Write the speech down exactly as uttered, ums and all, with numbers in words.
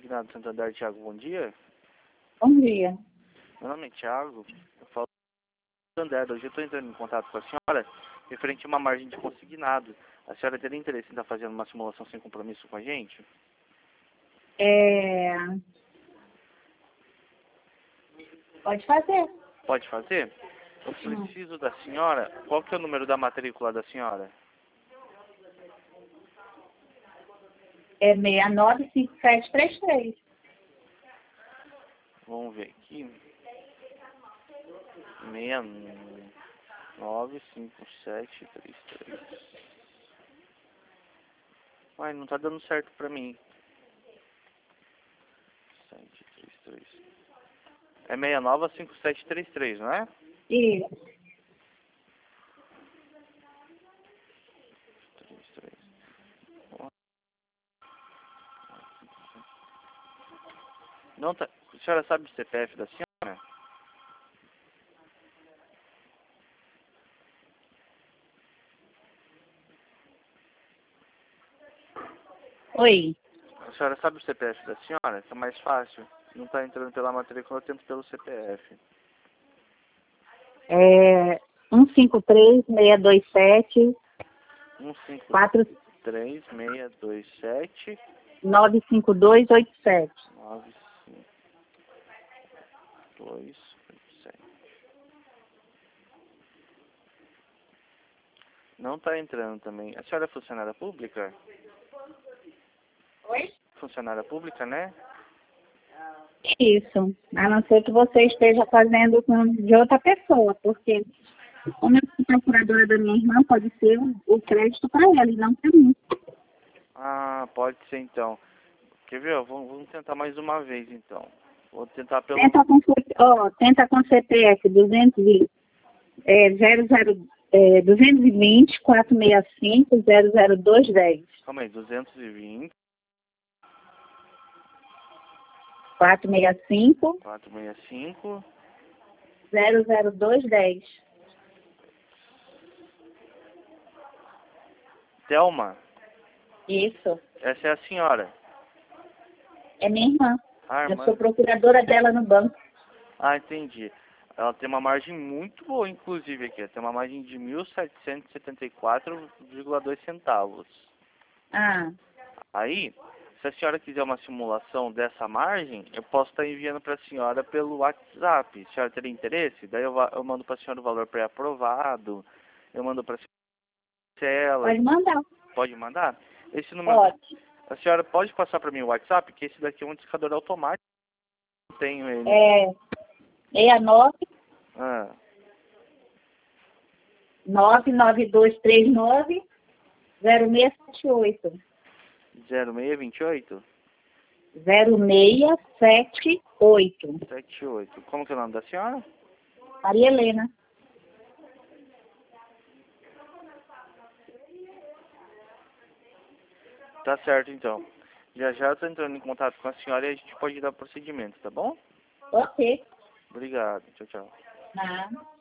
consignado Santander, Thiago, bom dia. Bom dia. Meu nome é Thiago, eu falo do Santander. Hoje eu estou entrando em contato com a senhora referente a uma margem de consignado. A senhora teria interesse em estar fazendo uma simulação sem compromisso com a gente? É... Pode fazer. Pode fazer? Eu preciso da senhora. Qual que é o número da matrícula da senhora? É seis nove cinco sete três três. Vamos ver aqui. seis nove cinco sete três três. Uai, não tá dando certo pra mim. sete três três. É seis nove cinco sete três três, não é? Isso. três três. Não tá. A senhora sabe o C P F da senhora? Oi. A senhora sabe o C P F da senhora? Que é mais fácil. Não tá entrando pela matrícula, eu tento pelo C P F. É um cinco três seis dois sete um cinco quatro três seis dois sete nove cinco dois oito sete. nove cinco dois oito sete. Não tá entrando também. A senhora é funcionária pública? Oi? Funcionária pública, né? Isso. A não ser que você esteja fazendo com de outra pessoa, porque como eu sou procuradora da minha irmã, pode ser o, o crédito para ela e não para mim. Ah, pode ser então. Quer ver? Vamos, vamos tentar mais uma vez então. Vou tentar pelo... Tenta com, ó, tenta com C P F duzentos e, é, zero zero, é, duzentos e vinte, quatrocentos e sessenta e cinco, zero zero dois dez. Calma aí, duzentos e vinte, quatrocentos e sessenta e cinco, quatrocentos e sessenta e cinco. zero zero dois dez. Thelma, Isso. essa é a senhora. É minha irmã. Ah, Eu irmã. sou procuradora dela no banco. Ah, entendi. Ela tem uma margem muito boa, inclusive, aqui. Ela tem uma margem de mil setecentos e setenta e quatro vírgula dois centavos. Ah, Aí, se a senhora quiser uma simulação dessa margem, eu posso estar enviando para a senhora pelo WhatsApp. A senhora teria interesse? Daí eu, va- eu mando para a senhora o valor pré-aprovado. Eu mando para a senhora. pode mandar. Pode mandar? Esse número... Pode. A senhora pode passar para mim o WhatsApp, que esse daqui é um indicador automático. Eu tenho ele. É seis nove Ah, nove nove dois três nove zero seis sete oito. zero seis dois oito? zero seis sete oito. sete oito. Como que é o nome da senhora? Maria Helena. Tá certo, então. Já já eu tô entrando em contato com a senhora e a gente pode dar procedimento, tá bom? Ok. Obrigado. Tchau, tchau. Nada.